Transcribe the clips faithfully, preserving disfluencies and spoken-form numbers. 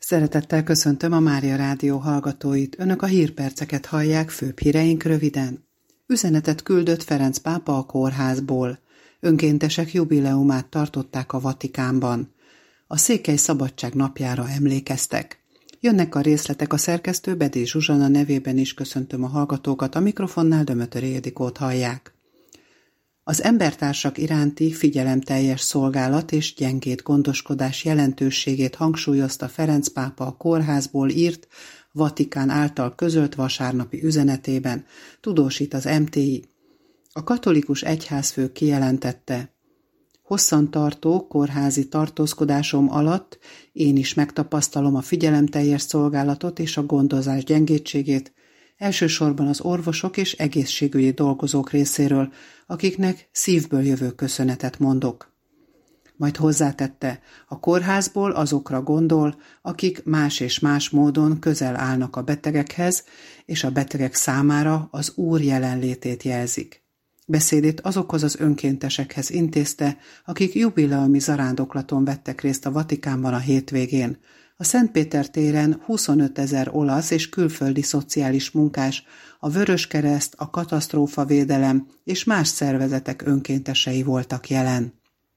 Szeretettel köszöntöm a Mária Rádió hallgatóit. Önök a hírperceket hallják, főbb híreink röviden. Üzenetet küldött Ferenc pápa a kórházból. Önkéntesek jubileumát tartották a Vatikánban. A Székely Szabadság napjára emlékeztek. Jönnek a részletek, a szerkesztő Bedély Zsuzsana nevében is köszöntöm a hallgatókat, a mikrofonnál Dömötöri Ildikót hallják. Az embertársak iránti figyelemteljes szolgálat és gyengéd gondoskodás jelentőségét hangsúlyozta Ferenc pápa a kórházból írt, Vatikán által közölt vasárnapi üzenetében, tudósít az em té i. A katolikus egyházfő kijelentette: hosszantartó kórházi tartózkodásom alatt én is megtapasztalom a figyelemteljes szolgálatot és a gondozás gyengétségét, elsősorban az orvosok és egészségügyi dolgozók részéről, akiknek szívből jövő köszönetet mondok. Majd hozzátette, a kórházból azokra gondol, akik más és más módon közel állnak a betegekhez, és a betegek számára az Úr jelenlétét jelzik. Beszédét azokhoz az önkéntesekhez intézte, akik jubileumi zarándoklaton vettek részt a Vatikánban a hétvégén. A Szent Péter téren huszonötezer olasz és külföldi szociális munkás, a Vöröskereszt, a katasztrófavédelem és más szervezetek önkéntesei voltak jelen.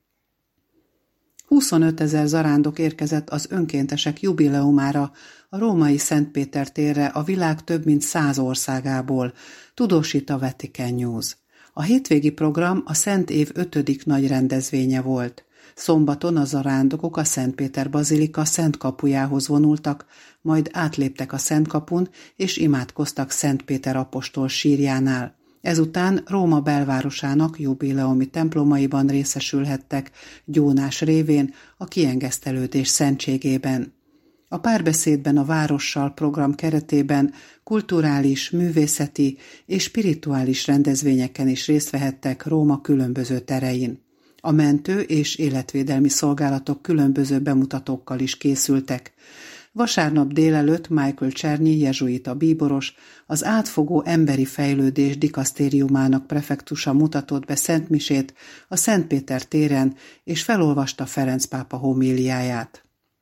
huszonötezer zarándok érkezett az önkéntesek jubileumára a római Szent Péter térre a világ több mint száz országából, tudósít a Vatican News. A hétvégi program a Szent Év ötödik nagy rendezvénye volt. Szombaton a zarándokok a Szent Péter bazilika Szent kapujához vonultak, majd átléptek a Szent kapun és imádkoztak Szent Péter apostol sírjánál. Ezután Róma belvárosának jubileumi templomaiban részesülhettek gyónás révén a kiengesztelődés szentségében. A párbeszédben a várossal program keretében kulturális, művészeti és spirituális rendezvényeken is részt vehettek Róma különböző terein. A mentő és életvédelmi szolgálatok különböző bemutatókkal is készültek. Vasárnap délelőtt Michael Czernyi jezsuita bíboros az átfogó emberi fejlődés dikasztériumának prefektusa mutatott be szentmisét a Szent Péter téren, és felolvasta Ferenc pápa homíliáját.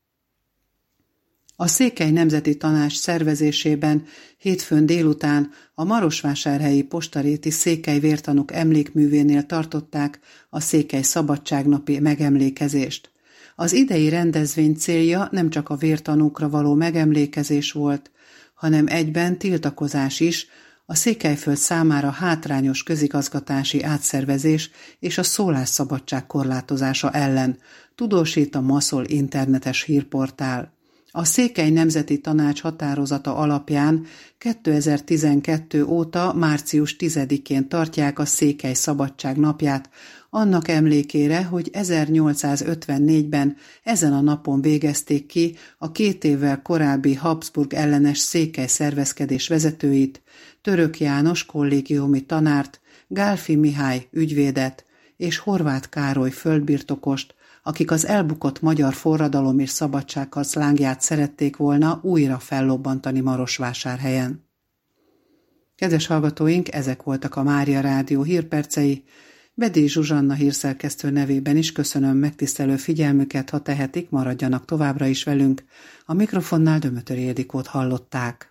A Székely Nemzeti Tanács szervezésében hétfőn délután a marosvásárhelyi postaréti Székely vértanúk emlékművénél tartották a Székely Szabadságnapi megemlékezést. Az idei rendezvény célja nem csak a vértanúkra való megemlékezés volt, hanem egyben tiltakozás is a Székelyföld számára hátrányos közigazgatási átszervezés és a szólásszabadság korlátozása ellen, tudósít a Maszol internetes hírportál. A Székely Nemzeti Tanács határozata alapján kétezer-tizenkettő óta március tizedikén tartják a Székely Szabadság napját, annak emlékére, hogy ezernyolcszázötvennégyben ezen a napon végezték ki a két évvel korábbi Habsburg ellenes székely szervezkedés vezetőit, Török János kollégiumi tanárt, Gálfi Mihály ügyvédet és Horváth Károly földbirtokost, akik az elbukott magyar forradalom és szabadságharc lángját szerették volna újra fellobbantani Marosvásárhelyen. Kedves hallgatóink, ezek voltak a Mária Rádió hírpercei. Bedély Zsuzsanna hírszerkesztő nevében is köszönöm megtisztelő figyelmüket, ha tehetik, maradjanak továbbra is velünk. A mikrofonnál Dömötöri Ildikót hallották.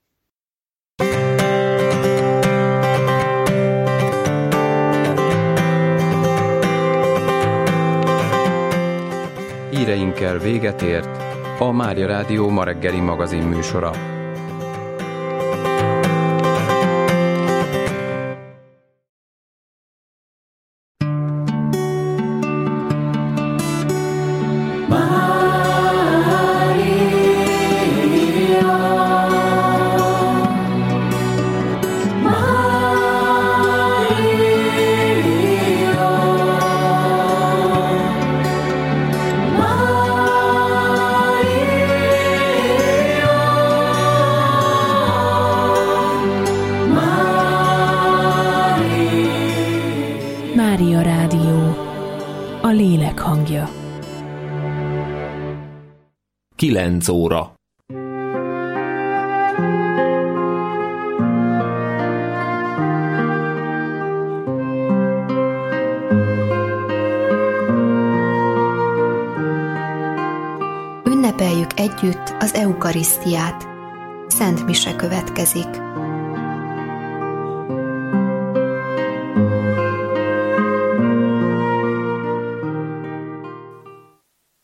Híreinkkel véget ért a Mária Rádió ma reggeli magazin műsora. Mária Rádió, a lélek hangja. Kilenc óra. Ünnepeljük együtt együtt az eukarisztiát. Szent mise következik.